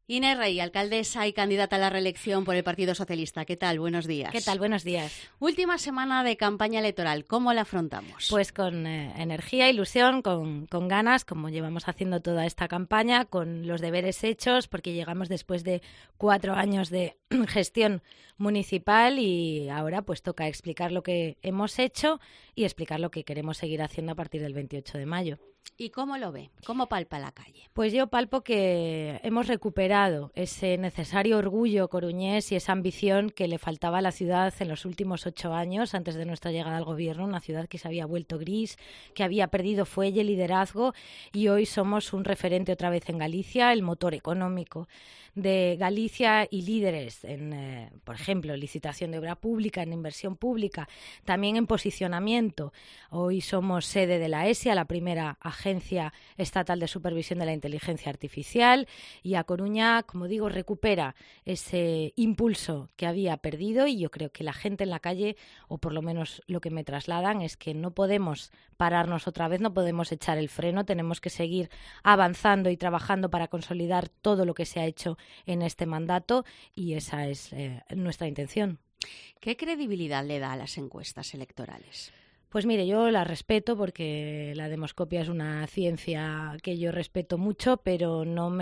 Inés Rey, alcaldesa y candidata a la reelección por el Partido Socialista. ¿Qué tal? Buenos días. ¿Qué tal? Buenos días. Última semana de campaña electoral. ¿Cómo la afrontamos? Pues con energía, ilusión, con ganas, como llevamos haciendo toda esta campaña, con los deberes hechos, porque llegamos después de 4 años de gestión municipal y ahora pues toca explicar lo que hemos hecho y explicar lo que queremos seguir haciendo a partir del 28 de mayo. ¿Y cómo lo ve? ¿Cómo palpa la calle? Pues yo palpo que hemos recuperado ese necesario orgullo coruñés y esa ambición que le faltaba a la ciudad en los últimos 8 años antes de nuestra llegada al gobierno, una ciudad que se había vuelto gris, que había perdido fuelle, liderazgo, y hoy somos un referente otra vez en Galicia, el motor económico de Galicia y líderes en, por ejemplo, licitación de obra pública, en inversión pública, también en posicionamiento. Hoy somos sede de la ESIA, la primera agencia estatal de supervisión de la inteligencia artificial, y A Coruña, como digo, recupera ese impulso que había perdido, y yo creo que la gente en la calle, o por lo menos lo que me trasladan, es que no podemos pararnos otra vez, no podemos echar el freno, tenemos que seguir avanzando y trabajando para consolidar todo lo que se ha hecho en este mandato, y esa es nuestra intención. ¿Qué credibilidad le da a las encuestas electorales? Pues mire, yo la respeto porque la demoscopia es una ciencia que yo respeto mucho, pero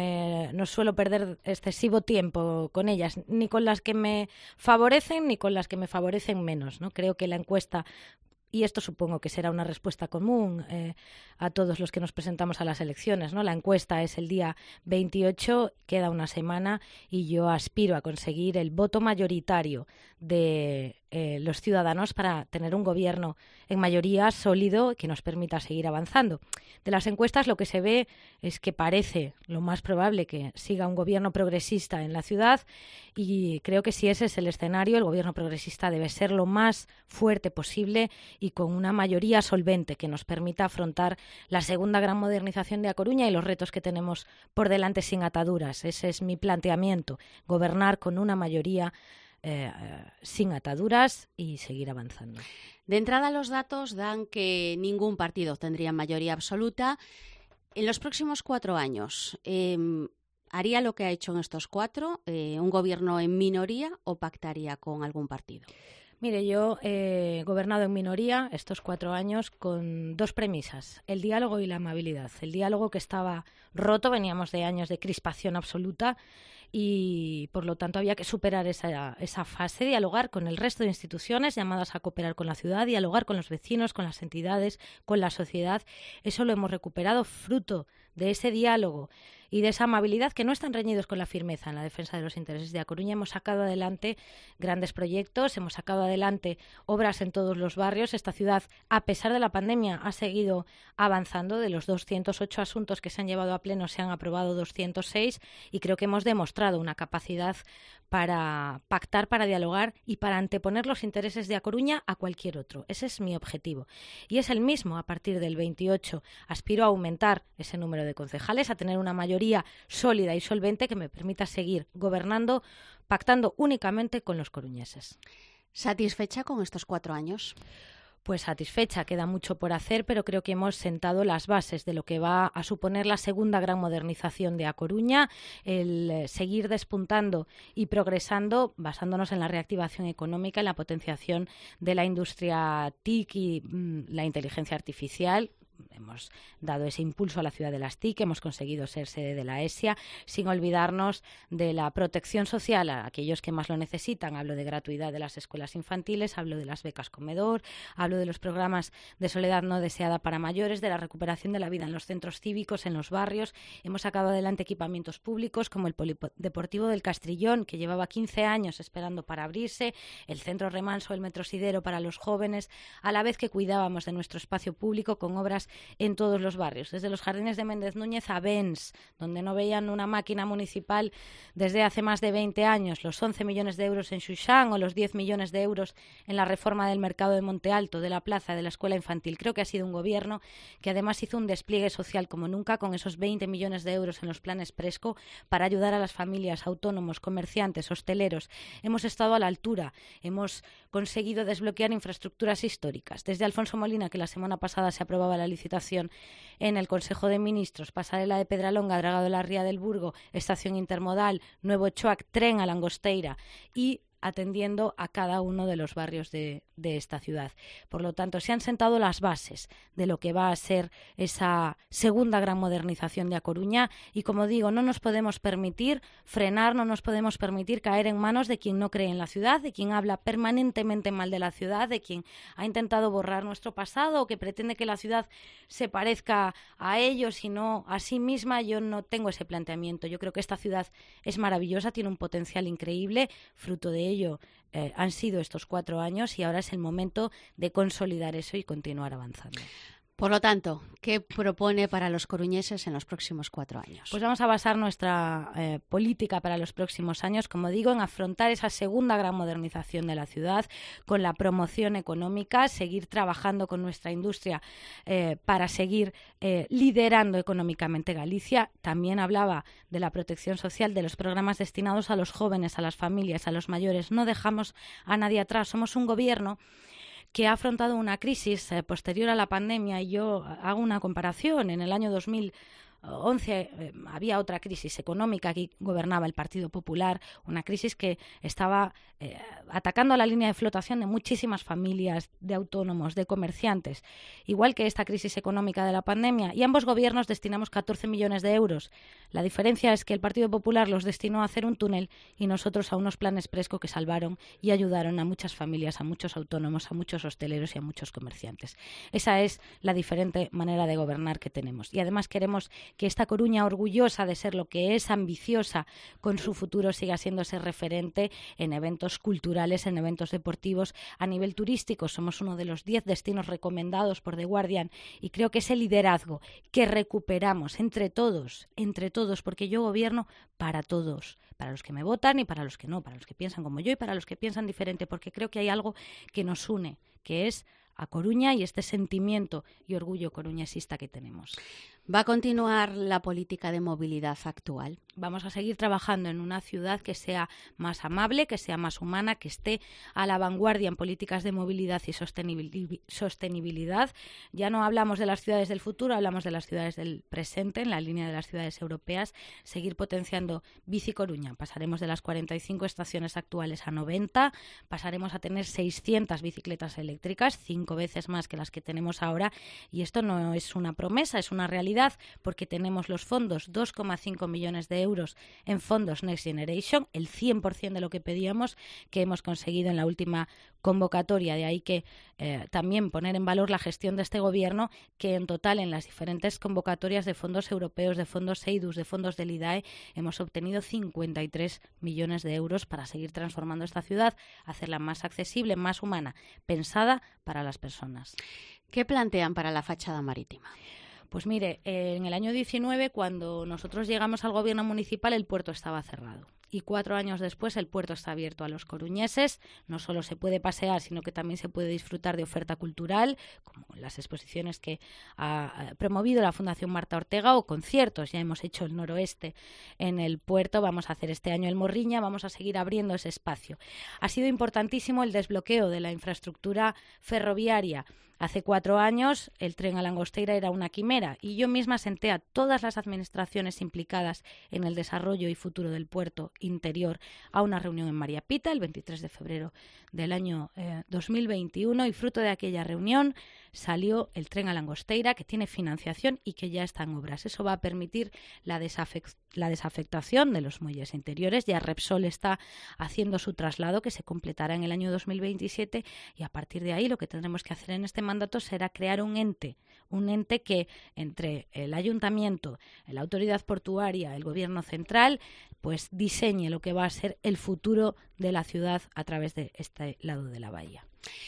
no suelo perder excesivo tiempo con ellas, ni con las que me favorecen ni con las que me favorecen menos, ¿no? Creo que la encuesta, y esto supongo que será una respuesta común a todos los que nos presentamos a las elecciones, ¿no? La encuesta es el día 28, queda una semana, y yo aspiro a conseguir el voto mayoritario de los ciudadanos para tener un gobierno en mayoría sólido que nos permita seguir avanzando. De las encuestas lo que se ve es que parece lo más probable que siga un gobierno progresista en la ciudad, y creo que si ese es el escenario, el gobierno progresista debe ser lo más fuerte posible y con una mayoría solvente que nos permita afrontar la segunda gran modernización de A Coruña y los retos que tenemos por delante sin ataduras. Ese es mi planteamiento, gobernar con una mayoría sin ataduras y seguir avanzando. De entrada, los datos dan que ningún partido tendría mayoría absoluta. En los próximos 4 años, ¿haría lo que ha hecho en estos 4, un gobierno en minoría, o pactaría con algún partido? Mire, yo he gobernado en minoría estos 4 años con 2 premisas: el diálogo y la amabilidad. El diálogo, que estaba roto, veníamos de años de crispación absoluta, y por lo tanto había que superar esa fase, dialogar con el resto de instituciones llamadas a cooperar con la ciudad, dialogar con los vecinos, con las entidades, con la sociedad. Eso lo hemos recuperado fruto de ese diálogo y de esa amabilidad, que no están reñidos con la firmeza en la defensa de los intereses de A Coruña. Hemos sacado adelante grandes proyectos, hemos sacado adelante obras en todos los barrios. Esta ciudad, a pesar de la pandemia, ha seguido avanzando. De los 208 asuntos que se han llevado a pleno, se han aprobado 206, y creo que hemos demostrado una capacidad para pactar, para dialogar y para anteponer los intereses de A Coruña a cualquier otro. Ese es mi objetivo, y es el mismo a partir del 28. Aspiro a aumentar ese número de concejales, a tener una mayoría sólida y solvente que me permita seguir gobernando, pactando únicamente con los coruñeses. ¿Satisfecha con estos 4 años? Pues satisfecha, queda mucho por hacer, pero creo que hemos sentado las bases de lo que va a suponer la segunda gran modernización de A Coruña, el seguir despuntando y progresando, basándonos en la reactivación económica, en la potenciación de la industria TIC y la inteligencia artificial. Hemos dado ese impulso a la ciudad de las TIC, hemos conseguido ser sede de la ESIA, sin olvidarnos de la protección social a aquellos que más lo necesitan. Hablo de gratuidad de las escuelas infantiles, hablo de las becas comedor, hablo de los programas de soledad no deseada para mayores, de la recuperación de la vida en los centros cívicos, en los barrios. Hemos sacado adelante equipamientos públicos como el Polideportivo del Castrillón, que llevaba 15 años esperando para abrirse, el Centro Remanso, el Metrosidero para los jóvenes, a la vez que cuidábamos de nuestro espacio público con obras en todos los barrios, desde los jardines de Méndez Núñez a Bens, donde no veían una máquina municipal desde hace más de 20 años, los 11 millones de euros en Xuxán o los 10 millones de euros en la reforma del mercado de Monte Alto, de la plaza, de la escuela infantil. Creo que ha sido un gobierno que además hizo un despliegue social como nunca, con esos 20 millones de euros en los planes Presco para ayudar a las familias, autónomos, comerciantes, hosteleros. Hemos estado a la altura, hemos conseguido desbloquear infraestructuras históricas. Desde Alfonso Molina, que la semana pasada se aprobaba la licitación en el Consejo de Ministros, pasarela de Pedralonga, Dragado de la Ría del Burgo, estación intermodal, nuevo choac, tren a Langosteira y atendiendo a cada uno de los barrios de esta ciudad. Por lo tanto, se han sentado las bases de lo que va a ser esa segunda gran modernización de A Coruña y, como digo, no nos podemos permitir frenar, no nos podemos permitir caer en manos de quien no cree en la ciudad, de quien habla permanentemente mal de la ciudad, de quien ha intentado borrar nuestro pasado o que pretende que la ciudad se parezca a ellos y no a sí misma. Yo no tengo ese planteamiento. Yo creo que esta ciudad es maravillosa, tiene un potencial increíble, fruto de ello han sido estos 4 años y ahora es el momento de consolidar eso y continuar avanzando. Por lo tanto, ¿qué propone para los coruñeses en los próximos 4 años? Pues vamos a basar nuestra política para los próximos años, como digo, en afrontar esa segunda gran modernización de la ciudad, con la promoción económica, seguir trabajando con nuestra industria para seguir liderando económicamente Galicia. También hablaba de la protección social, de los programas destinados a los jóvenes, a las familias, a los mayores. No dejamos a nadie atrás. Somos un gobierno que ha afrontado una crisis posterior a la pandemia y yo hago una comparación. En el año 2011 había otra crisis económica, aquí gobernaba el Partido Popular, una crisis que estaba atacando a la línea de flotación de muchísimas familias, de autónomos, de comerciantes, igual que esta crisis económica de la pandemia, y ambos gobiernos destinamos 14 millones de euros. La diferencia es que el Partido Popular los destinó a hacer un túnel y nosotros a unos planes Presco que salvaron y ayudaron a muchas familias, a muchos autónomos, a muchos hosteleros y a muchos comerciantes. Esa es la diferente manera de gobernar que tenemos. Y además queremos que esta Coruña, orgullosa de ser lo que es, ambiciosa con su futuro, siga siendo ese referente en eventos culturales, en eventos deportivos. A nivel turístico somos uno de los 10 destinos recomendados por The Guardian y creo que ese liderazgo que recuperamos entre todos, porque yo gobierno para todos, para los que me votan y para los que no, para los que piensan como yo y para los que piensan diferente, porque creo que hay algo que nos une, que es A Coruña y este sentimiento y orgullo coruñesista que tenemos. ¿Va a continuar la política de movilidad actual? Vamos a seguir trabajando en una ciudad que sea más amable, que sea más humana, que esté a la vanguardia en políticas de movilidad y sostenibilidad. Ya no hablamos de las ciudades del futuro, hablamos de las ciudades del presente, en la línea de las ciudades europeas. Seguir potenciando Bici Coruña. Pasaremos de las 45 estaciones actuales a 90. Pasaremos a tener 600 bicicletas eléctricas, 5 veces más que las que tenemos ahora. Y esto no es una promesa, es una realidad, porque tenemos los fondos, 2,5 millones de euros en fondos Next Generation, el 100% de lo que pedíamos, que hemos conseguido en la última convocatoria. De ahí que también poner en valor la gestión de este gobierno, que en total en las diferentes convocatorias de fondos europeos, de fondos EIDUS, de fondos del IDAE, hemos obtenido 53 millones de euros para seguir transformando esta ciudad, hacerla más accesible, más humana, pensada para las personas. ¿Qué plantean para la fachada marítima? Pues mire, en el año 19, cuando nosotros llegamos al gobierno municipal, el puerto estaba cerrado. Y 4 años después el puerto está abierto a los coruñeses. No solo se puede pasear, sino que también se puede disfrutar de oferta cultural, como las exposiciones que ha promovido la Fundación Marta Ortega o conciertos. Ya hemos hecho el Noroeste en el puerto, vamos a hacer este año el Morriña, vamos a seguir abriendo ese espacio. Ha sido importantísimo el desbloqueo de la infraestructura ferroviaria. Hace 4 años el tren a Langosteira era una quimera y yo misma senté a todas las administraciones implicadas en el desarrollo y futuro del puerto interior a una reunión en María Pita el 23 de febrero del año 2021 y fruto de aquella reunión salió el tren a Langosteira, que tiene financiación y que ya está en obras. Eso va a permitir la desafectación de los muelles interiores. Ya Repsol está haciendo su traslado, que se completará en el año 2027, y a partir de ahí lo que tendremos que hacer en este mandato será crear un ente que entre el ayuntamiento, la autoridad portuaria, el gobierno central, pues diseñe lo que va a ser el futuro de la ciudad a través de este lado de la bahía.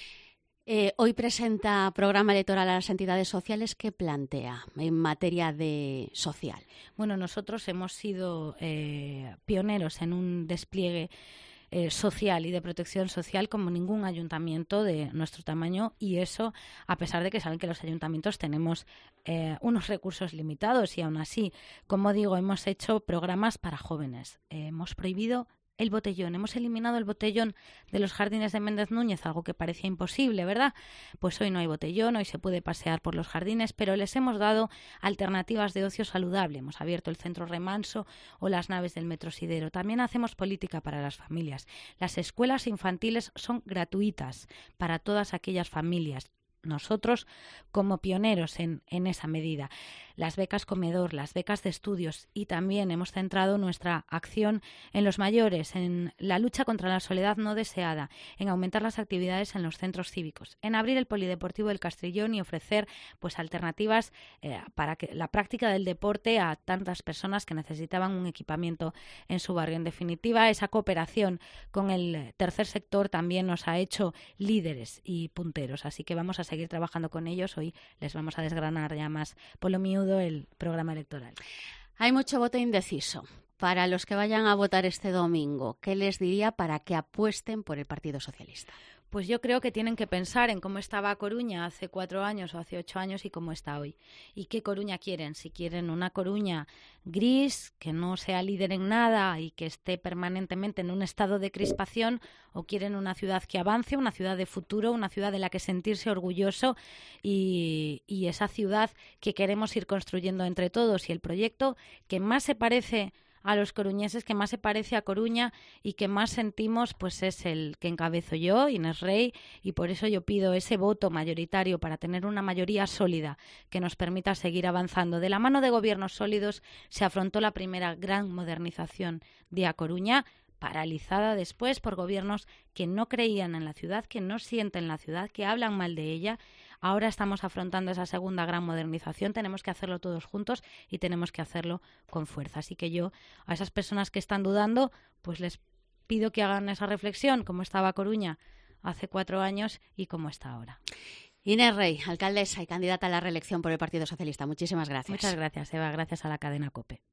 Hoy presenta programa electoral a las entidades sociales. ¿Qué plantea en materia de social? Bueno, nosotros hemos sido pioneros en un despliegue social y de protección social como ningún ayuntamiento de nuestro tamaño, y eso a pesar de que saben que los ayuntamientos tenemos unos recursos limitados, y aún así, como digo, hemos hecho programas para jóvenes. Hemos prohibido el botellón. Hemos eliminado el botellón de los jardines de Méndez Núñez, algo que parecía imposible, ¿verdad? Pues hoy no hay botellón, hoy se puede pasear por los jardines, pero les hemos dado alternativas de ocio saludable. Hemos abierto el centro Remanso o las naves del Metro Sidero. También hacemos política para las familias. Las escuelas infantiles son gratuitas para todas aquellas familias. Nosotros como pioneros en esa medida. Las becas comedor, las becas de estudios, y también hemos centrado nuestra acción en los mayores, en la lucha contra la soledad no deseada, en aumentar las actividades en los centros cívicos, en abrir el polideportivo del Castrillón y ofrecer pues alternativas para que la práctica del deporte a tantas personas que necesitaban un equipamiento en su barrio. En definitiva, esa cooperación con el tercer sector también nos ha hecho líderes y punteros, así que vamos a seguir trabajando con ellos. Hoy les vamos a desgranar ya más por lo miúdo el programa electoral. Hay mucho voto indeciso. Para los que vayan a votar este domingo, ¿qué les diría para que apuesten por el Partido Socialista? Pues yo creo que tienen que pensar en cómo estaba Coruña hace 4 años o hace 8 años y cómo está hoy. ¿Y qué Coruña quieren? Si quieren una Coruña gris, que no sea líder en nada y que esté permanentemente en un estado de crispación, o quieren una ciudad que avance, una ciudad de futuro, una ciudad de la que sentirse orgulloso y esa ciudad que queremos ir construyendo entre todos, y el proyecto que más se parece a los coruñeses, que más se parece a Coruña y que más sentimos, pues es el que encabezo yo, Inés Rey, y por eso yo pido ese voto mayoritario para tener una mayoría sólida que nos permita seguir avanzando. De la mano de gobiernos sólidos se afrontó la primera gran modernización de A Coruña, paralizada después por gobiernos que no creían en la ciudad, que no sienten la ciudad, que hablan mal de ella. Ahora estamos afrontando esa segunda gran modernización, tenemos que hacerlo todos juntos y tenemos que hacerlo con fuerza. Así que yo, a esas personas que están dudando, pues les pido que hagan esa reflexión, cómo estaba Coruña hace 4 años y cómo está ahora. Inés Rey, alcaldesa y candidata a la reelección por el Partido Socialista. Muchísimas gracias. Muchas gracias, Eva. Gracias a la cadena COPE.